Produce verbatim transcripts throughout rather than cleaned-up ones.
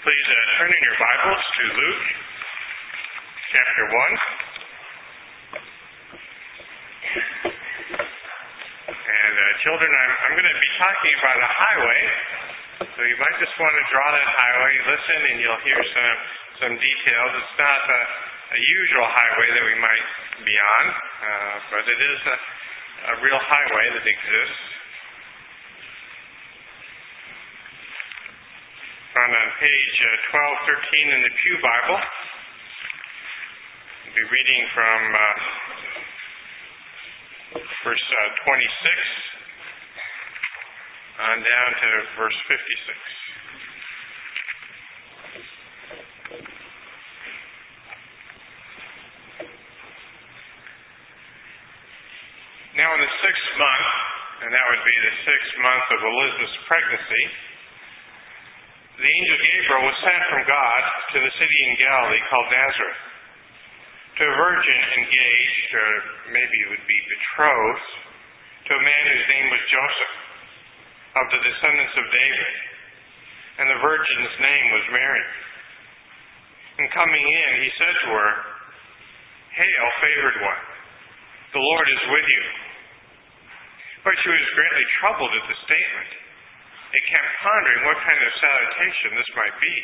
Please uh, turn in your Bibles to Luke chapter one. And uh, children, I'm, I'm going to be talking about a highway, so you might just want to draw that highway, listen, and you'll hear some, some details. It's not a, a usual highway that we might be on, uh, but it is a, a real highway that exists. Found on page uh, twelve thirteen in the Pew Bible. We'll be reading from uh, verse uh, twenty-six on down to verse fifty-six. Now in the sixth month, and that would be the sixth month of Elizabeth's pregnancy, the angel Gabriel was sent from God to the city in Galilee called Nazareth, to a virgin engaged, or maybe it would be betrothed, to a man whose name was Joseph, of the descendants of David, and the virgin's name was Mary. And coming in, he said to her, "Hail, favored one, the Lord is with you." But she was greatly troubled at the statement, and kept pondering what kind of salutation this might be.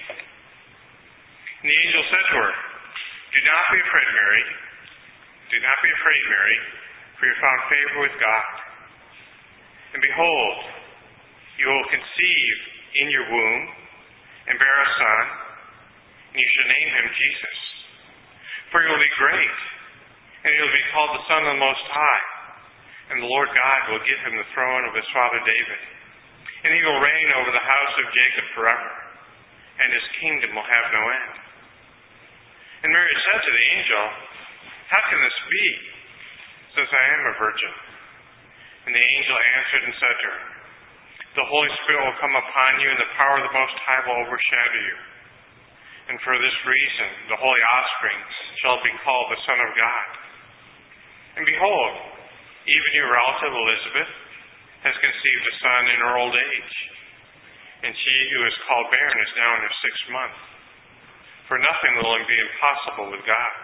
And the angel said to her, "Do not be afraid, Mary. Do not be afraid, Mary, for you found favor with God. And behold, you will conceive in your womb and bear a son, and you shall name him Jesus. For he will be great, and he will be called the Son of the Most High. And the Lord God will give him the throne of his father David. And he will reign over the house of Jacob forever, and his kingdom will have no end." And Mary said to the angel, "How can this be, since I am a virgin?" And the angel answered and said to her, "The Holy Spirit will come upon you, and the power of the Most High will overshadow you. And for this reason, the holy offspring shall be called the Son of God. And behold, even your relative Elizabeth has conceived a son in her old age, and she who is called barren is now in her sixth month. For nothing will be impossible with God."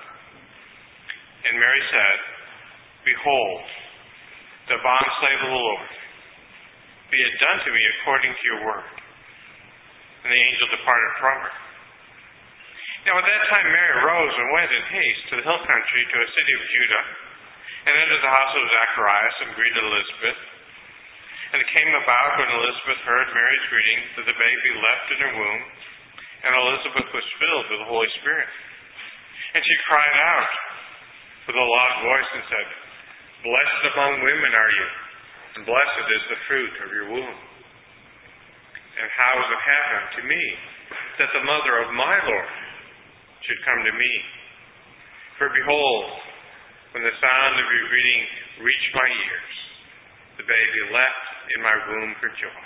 And Mary said, "Behold, the bondslave of the Lord, be it done to me according to your word." And the angel departed from her. Now at that time Mary arose and went in haste to the hill country, to a city of Judah, and entered the house of Zacharias, and greeted Elizabeth. And it came about, when Elizabeth heard Mary's greeting, that the baby leapt in her womb, and Elizabeth was filled with the Holy Spirit. And she cried out with a loud voice and said, "Blessed among women are you, and blessed is the fruit of your womb. And how has it happened to me that the mother of my Lord should come to me? For behold, when the sound of your greeting reached my ears, the baby leapt in my womb for joy.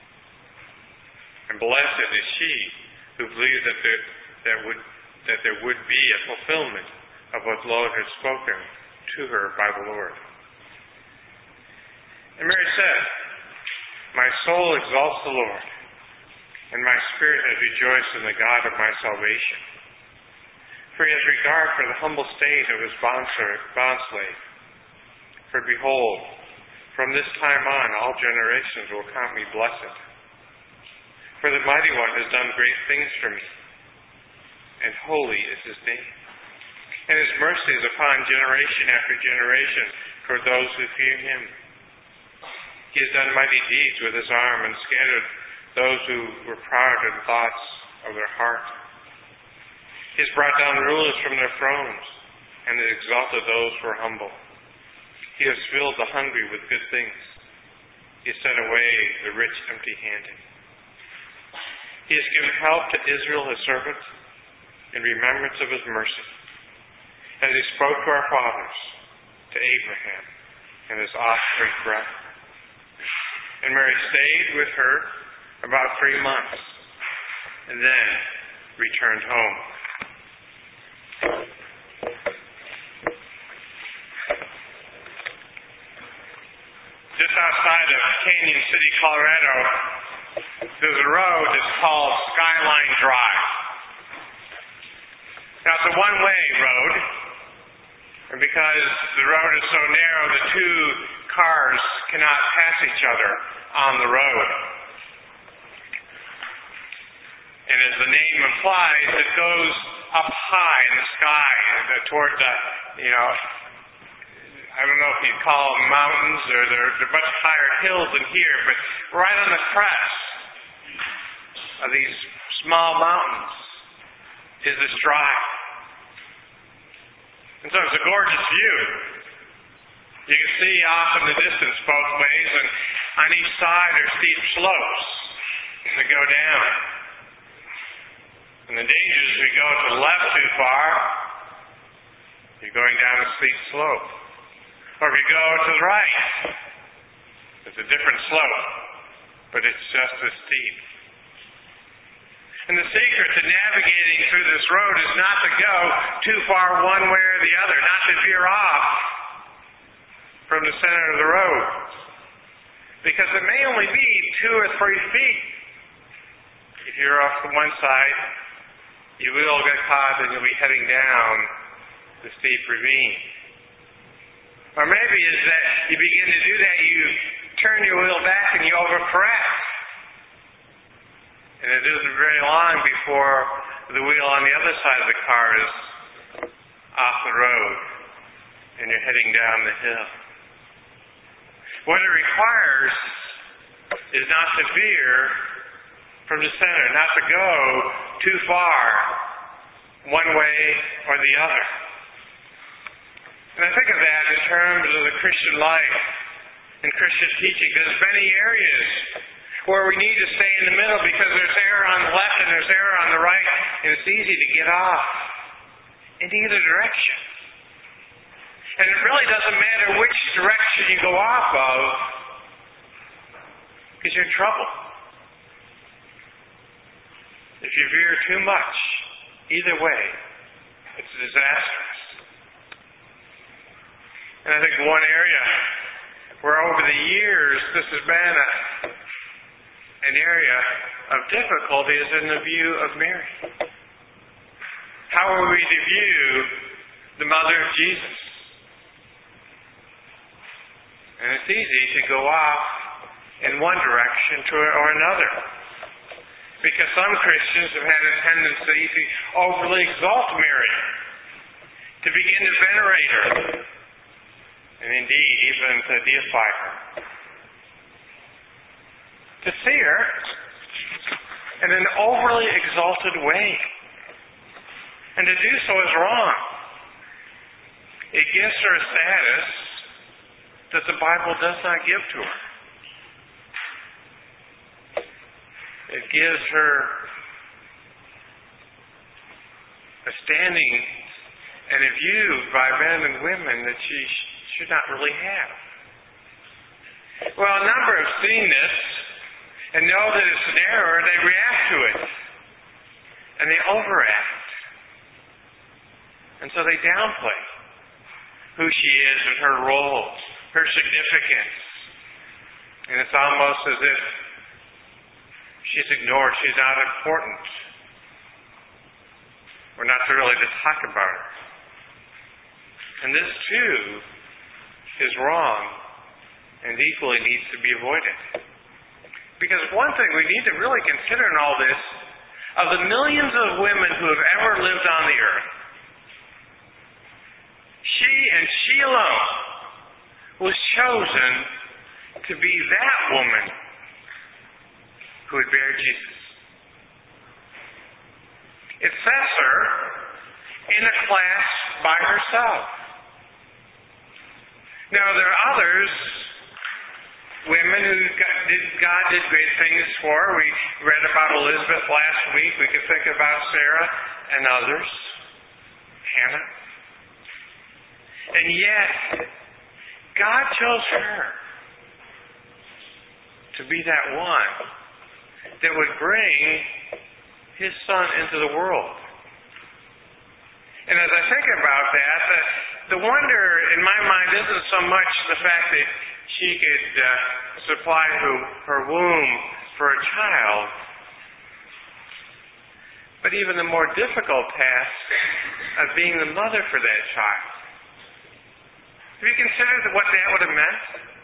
And blessed is she who believed that there, that would, that there would be a fulfillment of what the Lord had spoken to her by the Lord." And Mary said, "My soul exalts the Lord, and my spirit has rejoiced in the God of my salvation. For he has regard for the humble state of his bondslave. For behold, from this time on, all generations will count me blessed. For the Mighty One has done great things for me, and holy is his name. And his mercy is upon generation after generation for those who fear him. He has done mighty deeds with his arm, and scattered those who were proud in thoughts of their heart. He has brought down rulers from their thrones, and has exalted those who are humble. He has filled the hungry with good things. He has sent away the rich empty-handed. He has given help to Israel his servant, in remembrance of his mercy, as he spoke to our fathers, to Abraham, and his offspring forever." And Mary stayed with her about three months, and then returned home. Just outside of Canyon City, Colorado, there's a road that's called Skyline Drive. Now, it's a one-way road, and because the road is so narrow, the two cars cannot pass each other on the road. And as the name implies, it goes up high in the sky toward the, you know, I don't know if you'd call them mountains, or they're, they're much higher hills than here, but right on the crest of these small mountains is this drive. And so it's a gorgeous view. You can see off in the distance both ways, and on each side are steep slopes that go down. And the danger is if you go to the left too far, you're going down a steep slope. Or if you go to the right, it's a different slope, but it's just as steep. And the secret to navigating through this road is not to go too far one way or the other, not to veer off from the center of the road. Because it may only be two or three feet. If you're off to one side, you will get caught and you'll be heading down the steep ravine. Or maybe as that you begin to do that, you turn your wheel back and you overcorrect. And it isn't very long before the wheel on the other side of the car is off the road and you're heading down the hill. What it requires is not to veer from the center, not to go too far one way or the other. And I think of that in terms of the Christian life and Christian teaching. There's many areas where we need to stay in the middle because there's error on the left and there's error on the right, and it's easy to get off in either direction. And it really doesn't matter which direction you go off of, because you're in trouble. If you veer too much, either way, it's disastrous. And I think one area where over the years this has been a, an area of difficulty is in the view of Mary. How are we to view the mother of Jesus? And it's easy to go off in one direction to or another. Because some Christians have had a tendency to overly exalt Mary, to begin to venerate her, and indeed even to deify her. To see her in an overly exalted way. And to do so is wrong. It gives her a status that the Bible does not give to her. It gives her a standing and a view by men and women that she should not really have. Well, a number have seen this and know that it's an error, they react to it. And they overact. And so they downplay who she is and her role, her significance. And it's almost as if she's ignored, she's not important. We're not to really to talk about her. And this too is wrong and equally needs to be avoided. Because one thing we need to really consider in all this, of the millions of women who have ever lived on the earth, she and she alone was chosen to be that woman who would bear Jesus. It sets her in a class by herself. Now, there are others, women who God did, God did great things for. We read about Elizabeth last week. We could think about Sarah and others. Hannah. And yet, God chose her to be that one that would bring His Son into the world. And as I think about that, the, the wonder in my mind isn't so much the fact that she could uh, supply her, her womb for a child, but even the more difficult task of being the mother for that child. Have you considered what that would have meant?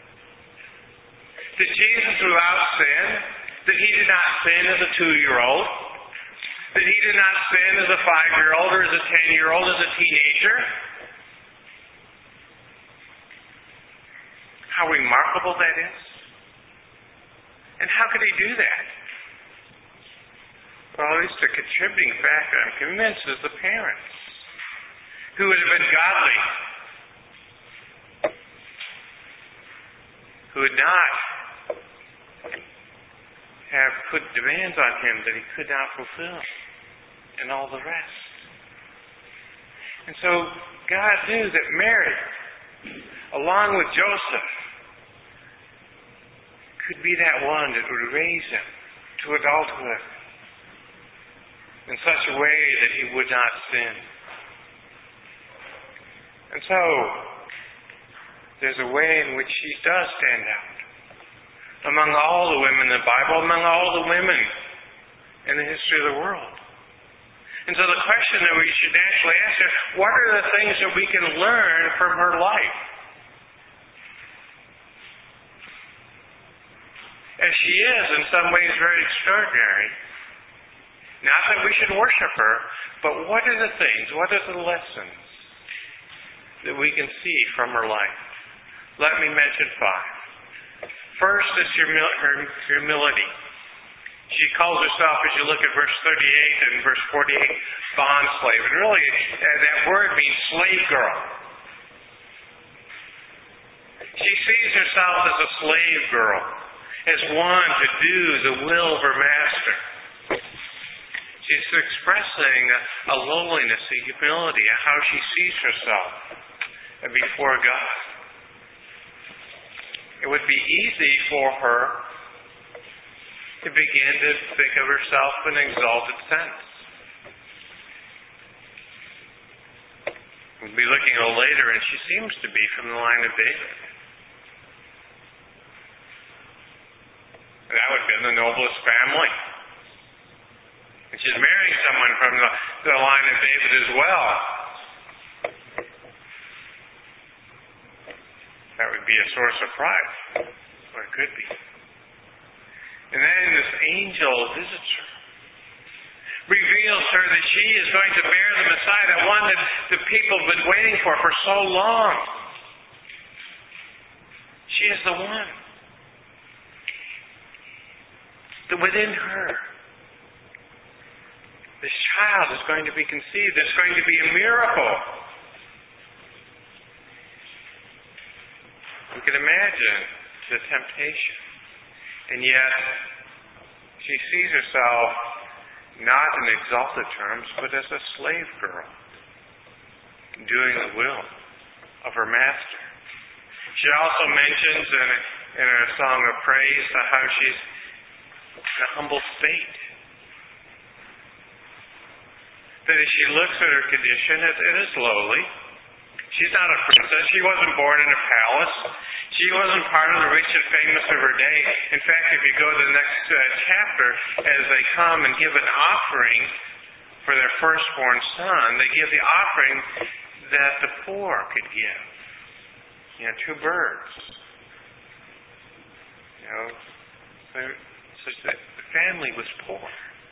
That Jesus, without sin, that he did not sin as a two-year-old, that he did not sin as a five-year-old or as a ten-year-old, as a teenager. How remarkable that is. And how could he do that? Well, at least a contributing factor, I'm convinced, is the parents, who would have been godly, who would not have put demands on him that he could not fulfill, and all the rest. And so God knew that Mary, along with Joseph, could be that one that would raise him to adulthood in such a way that he would not sin. And so, there's a way in which she does stand out among all the women in the Bible, among all the women in the history of the world. And so the question that we should actually ask is, what are the things that we can learn from her life? As she is, in some ways, very extraordinary. Not that we should worship her, but what are the things, what are the lessons that we can see from her life? Let me mention five. First is humil- her humility. She calls herself, as you look at verse thirty-eight and verse forty-eight, bond slave. And really, uh, that word means slave girl. She sees herself as a slave girl, as one to do the will of her master. She's expressing a, a lowliness, a humility, a how she sees herself before God. It would be easy for her to begin to think of herself in an exalted sense. We'll be looking a little later, and she seems to be from the line of David. And that would have been the noblest family. And she's marrying someone from the, the line of David as well. That would be a source of pride. Or it could be. And then this angel visits her. Reveals her that she is going to bear the Messiah, that one that the people have been waiting for for so long. She is the one. That within her, this child is going to be conceived. It's going to be a miracle. We can imagine the temptation. And yet, she sees herself not in exalted terms, but as a slave girl, doing the will of her master. She also mentions in a, in a song of praise how she's in a humble state. That as she looks at her condition, it, it is lowly. She's not a princess. She wasn't born in a palace. She wasn't part of the rich and famous of her day. In fact, if you go to the next uh, chapter, as they come and give an offering for their firstborn son, they give the offering that the poor could give. You know, two birds. You know, so the family was poor.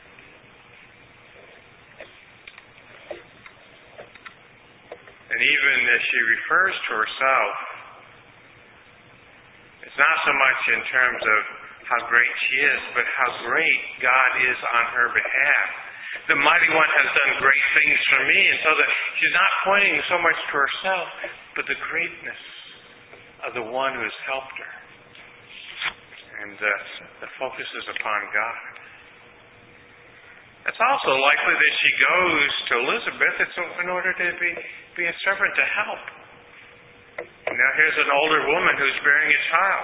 And even as she refers to herself, it's not so much in terms of how great she is, but how great God is on her behalf. The mighty one has done great things for me, and so that she's not pointing so much to herself, but the greatness of the one who has helped her. And uh, the focus is upon God. It's also likely that she goes to Elizabeth in order to be, be a servant to help. Now here's an older woman who's bearing a child.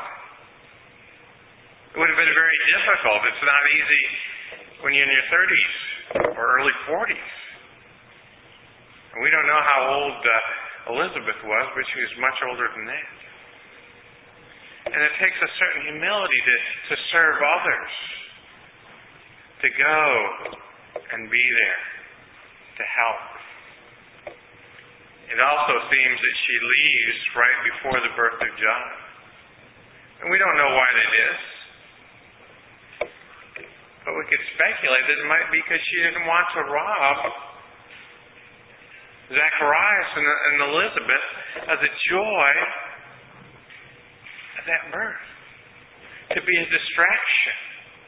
It would have been very difficult. It's not easy when you're in your thirties or early forties. And we don't know how old uh, Elizabeth was, but she was much older than that. And it takes a certain humility to, to serve others. to go and be there to help. It also seems that she leaves right before the birth of John. And we don't know why that is. But we could speculate that it might be because she didn't want to rob Zacharias and, and Elizabeth of the joy of that birth. To be a distraction.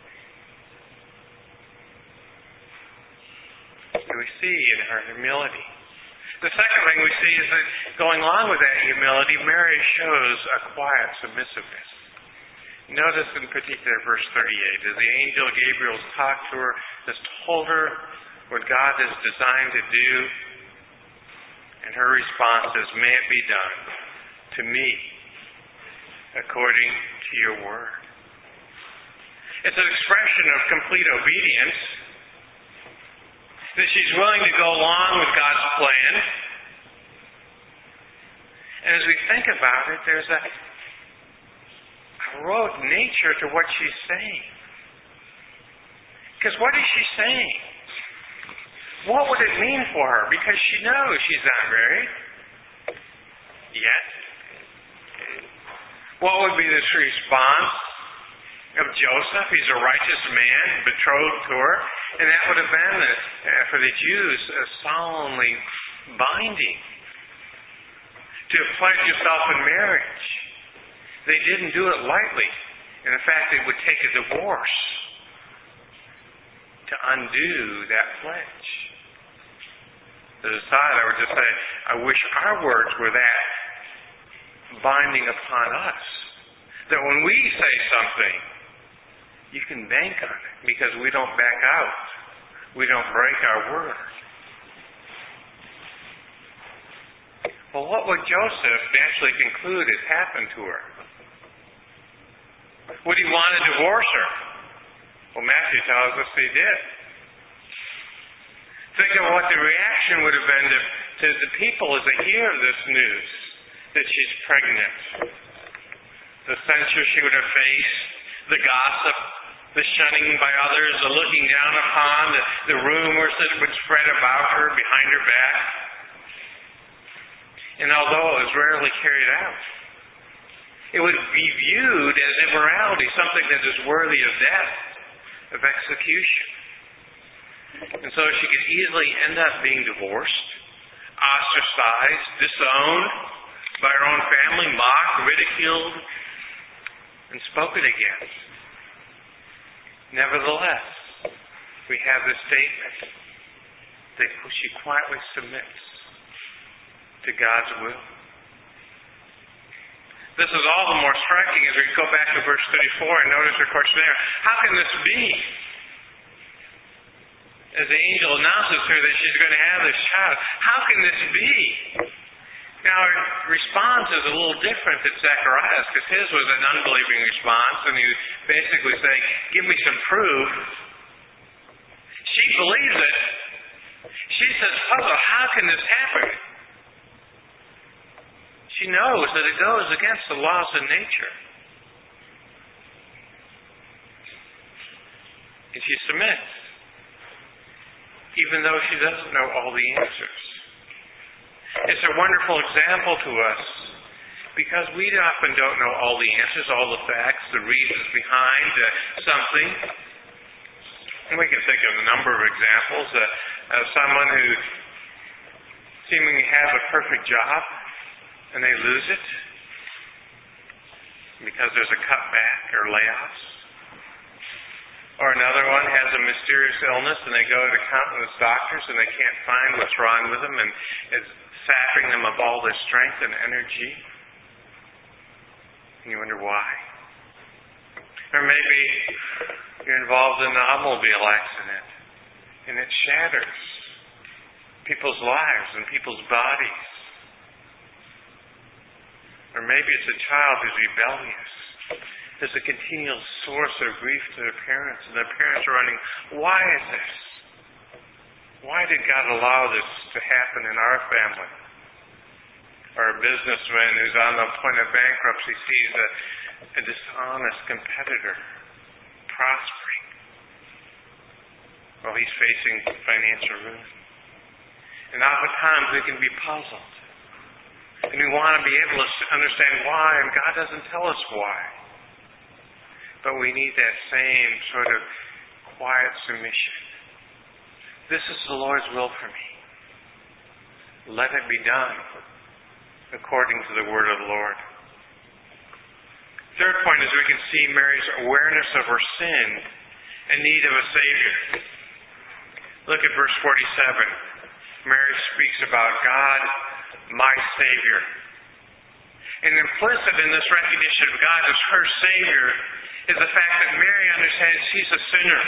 And we see in her humility. The second thing we see is that going along with that humility, Mary shows a quiet submissiveness. Notice in particular verse thirty-eight, as the angel Gabriel has talked to her, has told her what God has designed to do, and her response is, "May it be done to me according to your word." It's an expression of complete obedience, that she's willing to go along with God's plan. And as we think about it, there's a heroic nature to what she's saying. Because what is she saying? What would it mean for her? Because she knows she's not married yet. What would be this response of Joseph? He's a righteous man, betrothed to her. And that would have been, uh, for the Jews, a solemnly binding to pledge yourself in marriage. They didn't do it lightly. And in fact, it would take a divorce to undo that pledge. As a side, I would just say, I wish our words were that binding upon us. That when we say something, you can bank on it because we don't back out. We don't break our word. Well, what would Joseph naturally conclude has happened to her? Would he want to divorce her? Well, Matthew tells us he did. Think of what the reaction would have been to, to the people as they hear this news, that she's pregnant. The censure she would have faced, the gossip, the shunning by others, the looking down upon, the, the rumors that would spread about her behind her back. And although it was rarely carried out, it would be viewed as immorality, something that is worthy of death, of execution. And so she could easily end up being divorced, ostracized, disowned by her own family, mocked, ridiculed, and spoken against. Nevertheless, we have this statement that she quietly submits to God's will. This is all the more striking as we go back to verse thirty-four and notice her question there. How can this be? As the angel announces to her that she's going to have this child, how can this be? Now, her response is a little different than Zacharias, because his was an unbelieving response, and he was basically saying, give me some proof. She believes it. She says, puzzle, how can this happen? She knows that it goes against the laws of nature. And she submits, even though she doesn't know all the answers. It's a wonderful example to us because we often don't know all the answers, all the facts, the reasons behind uh, something. And we can think of a number of examples uh, of someone who seemingly have a perfect job and they lose it because there's a cutback or layoffs. Or another one has a mysterious illness and they go to countless doctors and they can't find what's wrong with them and it's sapping them of all their strength and energy. And you wonder why. Or maybe you're involved in an automobile accident and it shatters people's lives and people's bodies. Or maybe it's a child who's rebellious. There's a continual source of grief to their parents, and their parents are running, why is this? Why did God allow this to happen in our family? Or a businessman who's on the point of bankruptcy sees a, a dishonest competitor prospering. while he's facing financial ruin. And oftentimes we can be puzzled. And we want to be able to understand why, and God doesn't tell us why. But we need that same sort of quiet submission. This is the Lord's will for me. Let it be done according to the word of the Lord. Third point is we can see Mary's awareness of her sin and need of a Savior. Look at verse forty-seven. Mary speaks about God, my Savior. And implicit in this recognition of God as her Savior is the fact that Mary understands she's a sinner.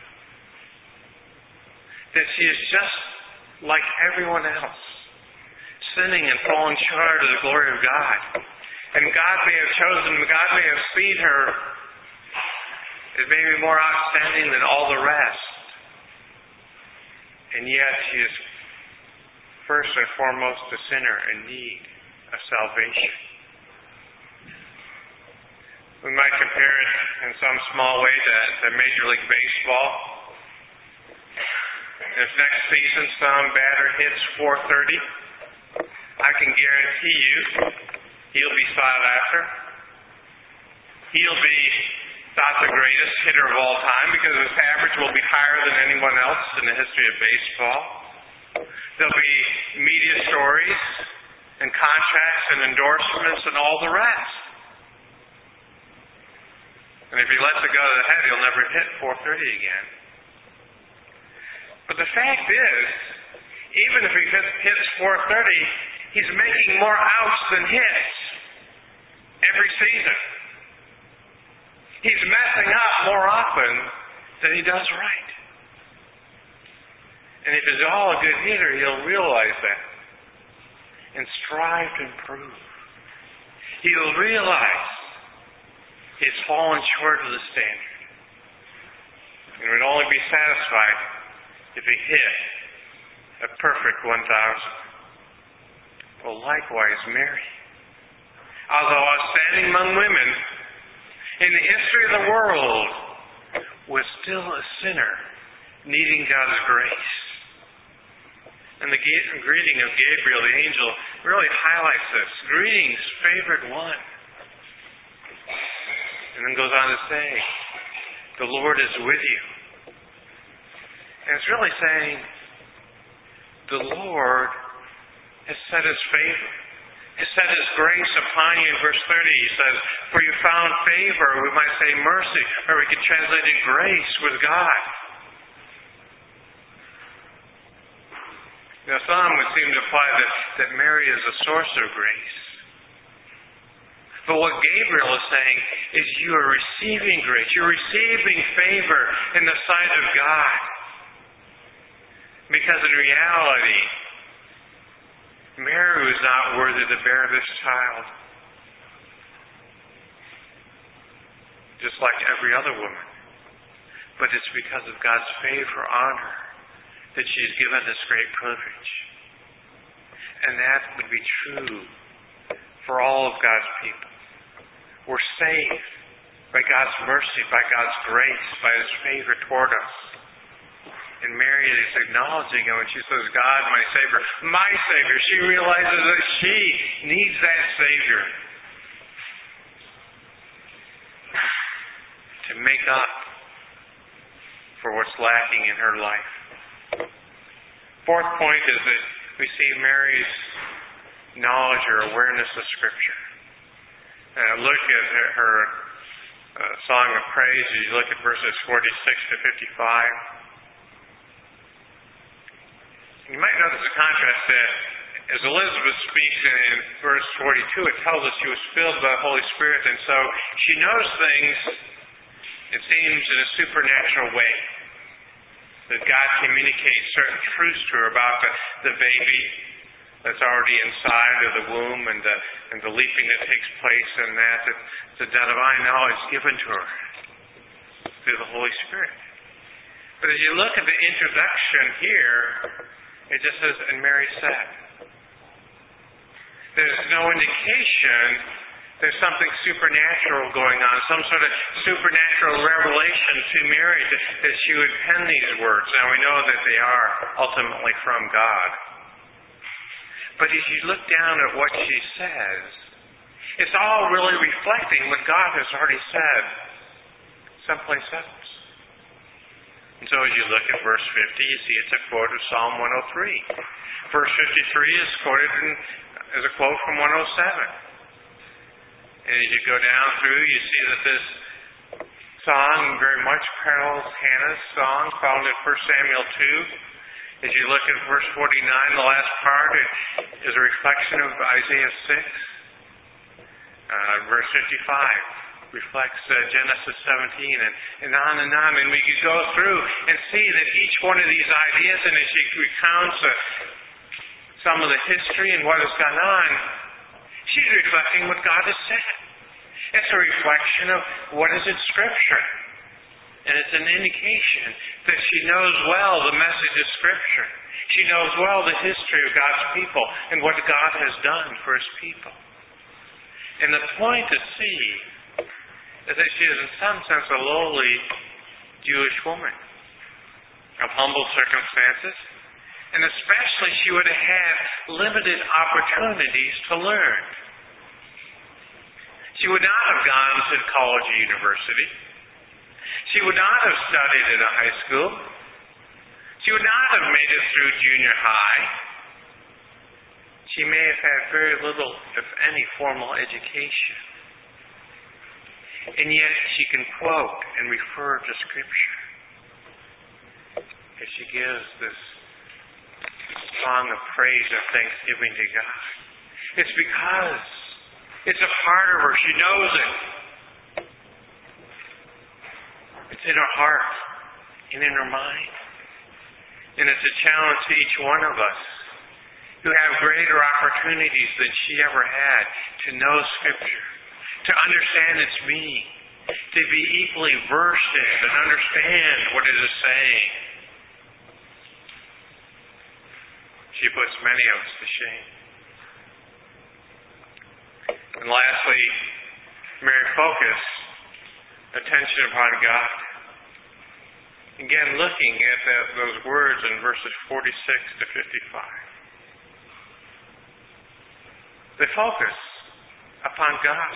That she is just like everyone else, sinning and falling short of the glory of God. And God may have chosen, God may have seen her as maybe more outstanding than all the rest. And yet she is first and foremost a sinner in need of salvation. We might compare it in some small way to, to Major League Baseball. If next season some batter hits four thirty, I can guarantee you he'll be sought after. He'll be thought the greatest hitter of all time because his average will be higher than anyone else in the history of baseball. There'll be media stories and contracts and endorsements and all the rest. And if he lets it go to the head, he'll never hit four thirty again. But the fact is, even if he hits four thirty, he's making more outs than hits every season. He's messing up more often than he does right. And if he's all a good hitter, he'll realize that and strive to improve. He'll realize he's fallen short of the standard and would only be satisfied if he hit a perfect one thousand. Well, likewise, Mary, although outstanding among women in the history of the world, was still a sinner needing God's grace. And the greeting of Gabriel, the angel, really highlights this. Greetings, favored one. And then goes on to say, the Lord is with you. And it's really saying, the Lord has set His favor, has set His grace upon you. In verse thirty, He says, for you found favor, we might say mercy, or we could translate it grace with God. Now, some would seem to imply that, that Mary is a source of grace. But what Gabriel is saying is you are receiving grace. You're receiving favor in the sight of God. Because in reality, Mary was not worthy to bear this child. Just like every other woman. But it's because of God's favor on her that she is given this great privilege. And that would be true for all of God's people. We're saved by God's mercy, by God's grace, by His favor toward us. And Mary is acknowledging it when she says, God, my Savior, my Savior. She realizes that she needs that Savior to make up for what's lacking in her life. Fourth point is that we see Mary's knowledge or awareness of Scripture. Uh, look at her, her uh, song of praise. You look at verses forty-six to fifty-five. You might notice a contrast that as Elizabeth speaks in verse forty-two, it tells us she was filled by the Holy Spirit, and so she knows things, it seems, in a supernatural way. That God communicates certain truths to her about the, the baby that's already inside of the womb and the, and the leaping that takes place in that. It's a divine knowledge given to her through the Holy Spirit. But as you look at the introduction here, it just says, and Mary said. There's no indication There's something supernatural going on, some sort of supernatural revelation to Mary that, that she would pen these words. Now we know that they are ultimately from God. But as you look down at what she says, it's all really reflecting what God has already said someplace else. And so as you look at verse fifty, you see it's a quote of Psalm one oh three. Verse fifty-three is quoted in, as a quote from one oh seven. And as you go down through, you see that this song very much parallels Hannah's song found in First Samuel two. As you look at verse forty-nine, the last part, it is a reflection of Isaiah six. Uh, verse fifty-five reflects uh, Genesis seventeen, and, and on and on. And we could go through and see that each one of these ideas, and as she recounts uh, some of the history and what has gone on, she's reflecting what God has said. It's a reflection of what is in Scripture. And it's an indication that she knows well the message of Scripture. She knows well the history of God's people and what God has done for His people. And the point to see is that she is in some sense a lowly Jewish woman of humble circumstances. And especially she would have had limited opportunities to learn. She would not have gone to college or university. She would not have studied at a high school. She would not have made it through junior high. She may have had very little, if any, formal education. And yet she can quote and refer to Scripture as she gives this song of praise and thanksgiving to God. It's because it's a part of her. She knows it. It's in her heart and in her mind. And it's a challenge to each one of us who have greater opportunities than she ever had to know Scripture, to understand its meaning, to be equally versed in it and understand what it is saying. She puts many of us to shame. And lastly, Mary focused attention upon God. Again, looking at that, those words in verses forty-six to fifty-five. They focus upon God.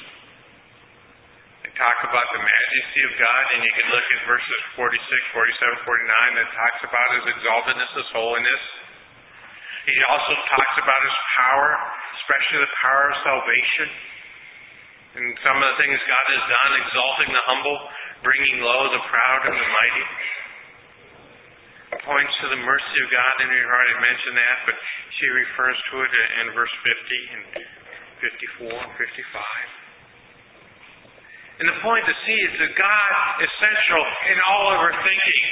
They talk about the majesty of God, and you can look at verses forty-six, forty-seven, forty-nine that talks about His exaltedness, His holiness. He also talks about His power, especially the power of salvation. And some of the things God has done, exalting the humble, bringing low the proud and the mighty. It points to the mercy of God, and we've already mentioned that, but she refers to it in verse fifty and fifty-four and fifty-five. And the point to see is that God is central in all of her thinking.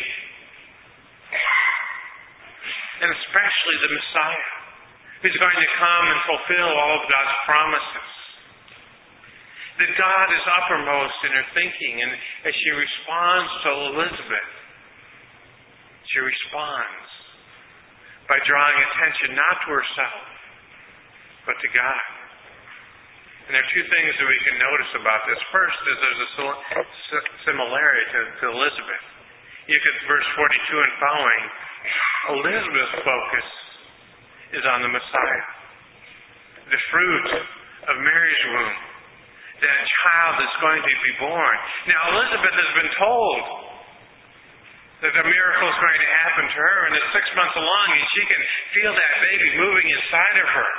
And especially the Messiah, who's going to come and fulfill all of God's promises. That God is uppermost in her thinking, and as she responds to Elizabeth, she responds by drawing attention not to herself, but to God. And there are two things that we can notice about this. First is there's a similarity to, to Elizabeth. You could, verse forty-two and following, Elizabeth's focus is on the Messiah, the fruit of Mary's womb, that child that's going to be born. Now, Elizabeth has been told that a miracle is going to happen to her, and it's six months along, and she can feel that baby moving inside of her.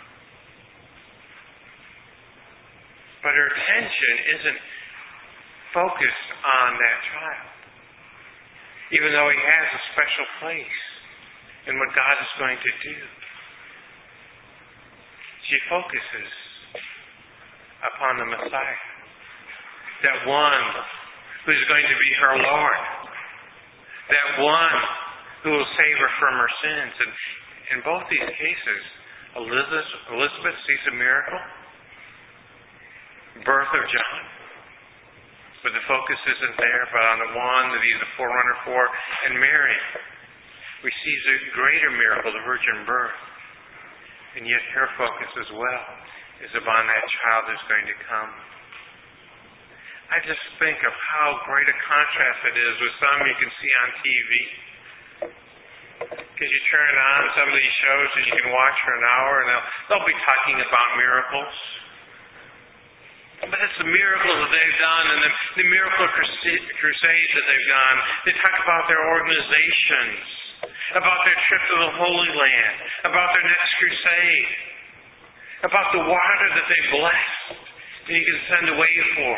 But her attention isn't focused on that child, even though he has a special place in what God is going to do. She focuses upon the Messiah, that one who's going to be her Lord, that one who will save her from her sins. And in both these cases, Elizabeth, Elizabeth sees a miracle, birth of John, but the focus isn't there, but on the one that he's the forerunner for. And Mary receives a greater miracle, the virgin birth. And yet her focus as well is upon that child who's going to come. I just think of how great a contrast it is with some you can see on T V. Because you turn on some of these shows and you can watch for an hour and they'll, they'll be talking about miracles. But it's the miracles that they've done and the, the miracle crusades that they've done. They talk about their organizations, about their trip to the Holy Land, about their next crusade, about the water that they blessed and you can send away for.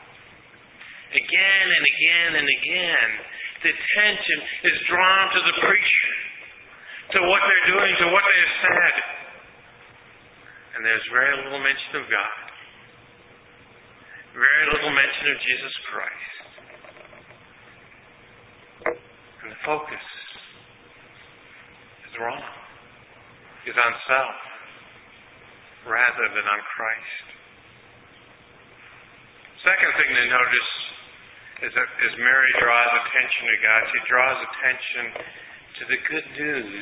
Again and again and again, the attention is drawn to the preacher, to what they're doing, to what they have said. And there's very little mention of God. Very little mention of Jesus Christ. And the focus is wrong. Is on self rather than on Christ. Second thing to notice is that as Mary draws attention to God, she draws attention to the good news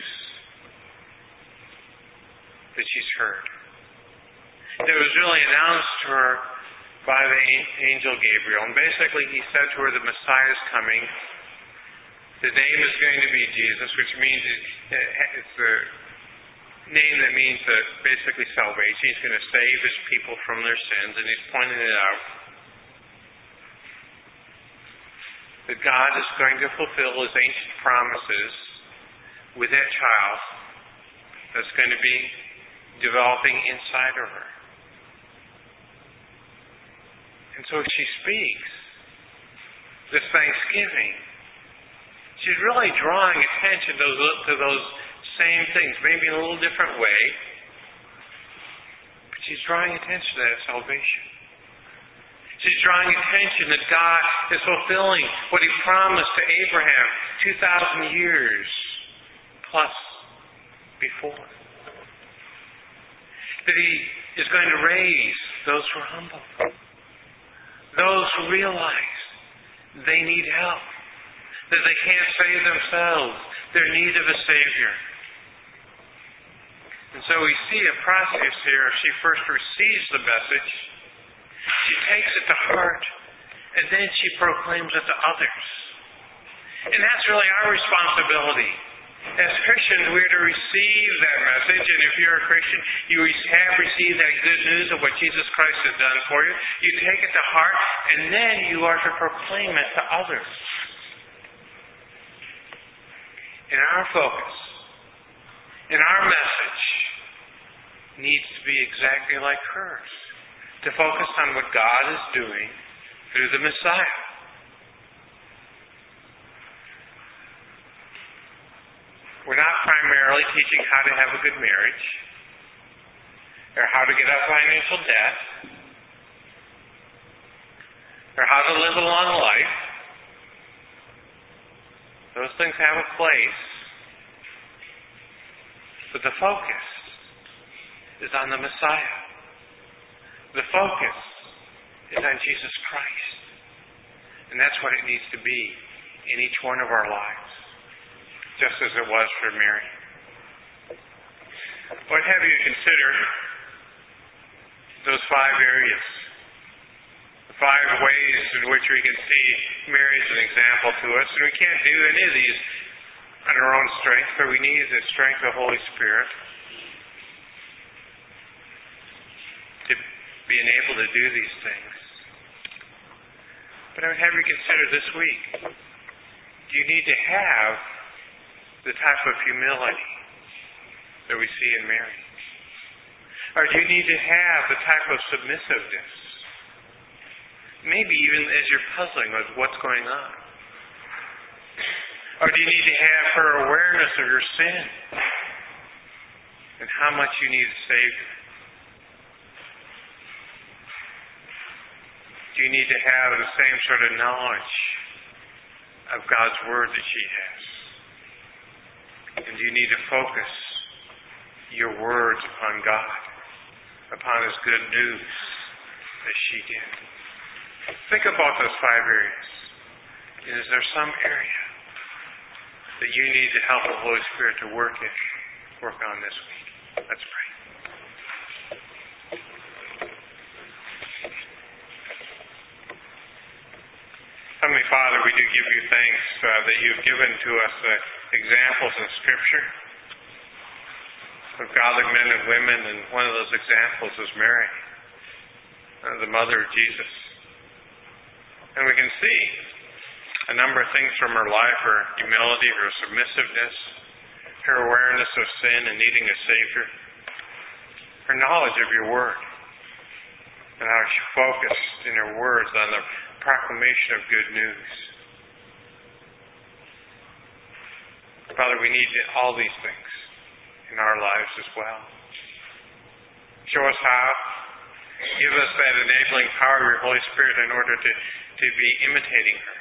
that she's heard. It was really announced to her by the angel Gabriel. And basically he said to her, the Messiah is coming. His name is going to be Jesus, which means it's the name that means that basically salvation. He's going to save his people from their sins, and he's pointing it out. That God is going to fulfill his ancient promises with that child that's going to be developing inside of her. And so she speaks this Thanksgiving. She's really drawing attention to those, to those same things, maybe in a little different way, but she's drawing attention to that salvation. She's drawing attention that God is fulfilling what he promised to Abraham two thousand years plus before. That he is going to raise those who are humble. Those who realize they need help. That they can't save themselves. They're in need of a Savior. And so we see a process here. She first receives the message. She takes it to heart, and then she proclaims it to others. And that's really our responsibility. As Christians, we're to receive that message, and if you're a Christian, you have received that good news of what Jesus Christ has done for you. You take it to heart, and then you are to proclaim it to others. And our focus, and our message, needs to be exactly like hers. To focus on what God is doing through the Messiah. We're not primarily teaching how to have a good marriage, or how to get out of financial debt, or how to live a long life. Those things have a place, but the focus is on the Messiah. The focus is on Jesus Christ. And that's what it needs to be in each one of our lives, just as it was for Mary. I would have you consider those five areas, the five ways in which we can see Mary as an example to us. And we can't do any of these on our own strength, but we need the strength of the Holy Spirit to being able to do these things. But I would have you consider this week, do you need to have the type of humility that we see in Mary? Or do you need to have the type of submissiveness? Maybe even as you're puzzling with what's going on. Or do you need to have her awareness of your sin and how much you need a Savior? Do you need to have the same sort of knowledge of God's Word that she has? And do you need to focus your words upon God, upon His good news as she did? Think about those five areas. And is there some area that you need to help the Holy Spirit to work in, work on this week? Let's pray. Father, we do give you thanks uh, that you've given to us uh, examples in Scripture of godly men and women, and one of those examples is Mary, uh, the mother of Jesus. And we can see a number of things from her life, her humility, her submissiveness, her awareness of sin and needing a Savior, her knowledge of your Word, and how she focused in her words on the proclamation of good news. Father, we need all these things in our lives as well. Show us how. Give us that enabling power of your Holy Spirit in order to, to be imitating her,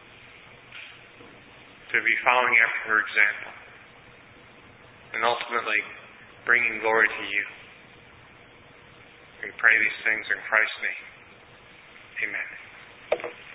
to be following after her example, and ultimately bringing glory to you. We pray these things in Christ's name. Amen.